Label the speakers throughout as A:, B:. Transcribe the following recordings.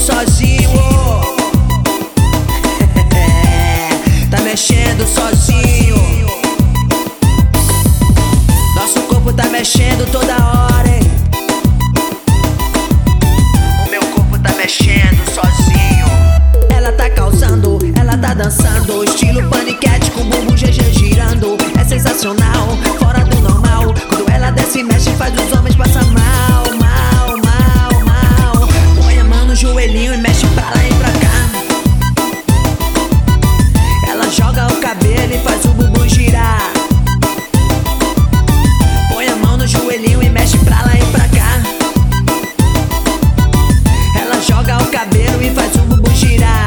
A: sozinho. Tá mexendo sozinho. Nosso corpo tá mexendo toda hora, hein? O meu corpo tá mexendo sozinho. Ela tá causando, ela tá dançando, estilo paniquete com bumbum GG girando. É sensacional, fora do normal. Quando ela desce e mexe faz os homens passar mal, mal, mal, mal. Põe a mão no joelhinho e mexe pra lá e pra cá. Ela joga o cabelo e faz o bumbum girar. Põe a mão no joelhinho e mexe pra lá e pra cá. Ela joga o cabelo e faz o bumbum girar.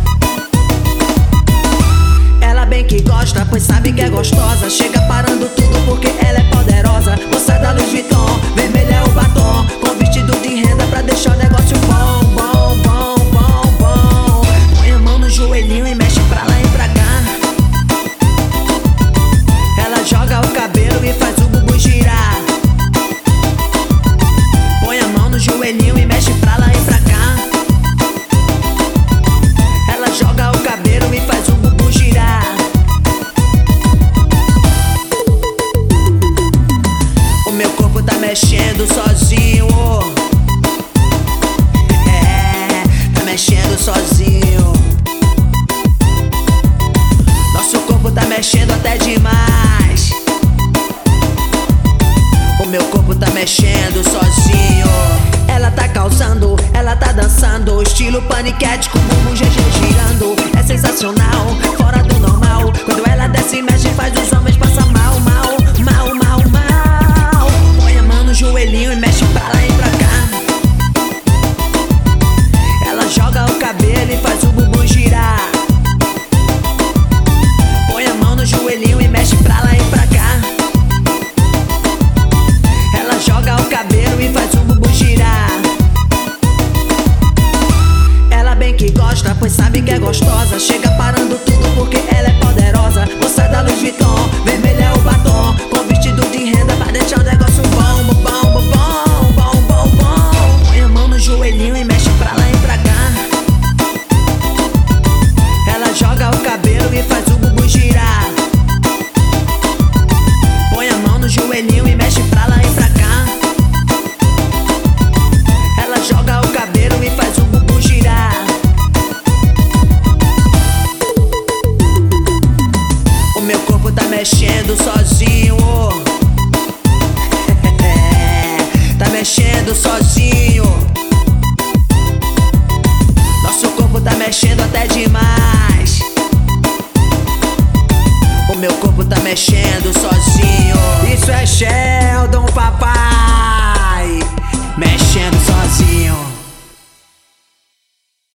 A: Ela bem que gosta, pois sabe que é gostosa. Chega parando tudo porque ela é poderosa. Moça da Louis Vuitton, vermelho é o batom, com vestido de renda pra deixar o negócio bom, bom, bom, bom, bom. Põe a mão no joelhinho e mexe pra lá e pra cá. Ela joga o cabelo e faz o bumbum girar. Põe a mão no joelhinho e mexe pra lá e pra cá. Ela joga o cabelo e faz o bumbum girar. O meu corpo tá mexendo sozinho. Tá mexendo sozinho. Nosso corpo tá mexendo até demais. O meu corpo tá mexendo sozinho. Ela tá causando, ela tá dançando, estilo paniquete com bumbum GG girando. É sensacional, fora do normal. Quando ela desce e mexe faz os homens passar mal, mal, mal, mal, mal. Põe a mão no joelhinho e mexe pra lá e pra cá. Ela joga o cabelo e faz o bumbum girar. Põe a mão no joelhinho e mexe pra lá e pra cá. Ela joga o cabelo e faz o bumbum girar. Ela bem que gosta, pois sabe que é gostosa. Chega parando tudo porque ela é poderosa. Moça da Louis Vuitton, vermelho é o batom, com vestido de renda pra deixar o negócio bom, bom, bom, bom, bom, bom, bom. Põe a mão no joelhinho e mexe pra lá e pra cá. Ela joga o cabelo e faz o bumbum girar. Põe a mão no joelhinho e mexe pra lá e pra cá. Ela joga o cabelo e faz o bumbum girar. O meu corpo tá mexendo sozinho. Tá mexendo sozinho. Nosso corpo tá mexendo até demais. O meu corpo tá mexendo sozinho. Isso é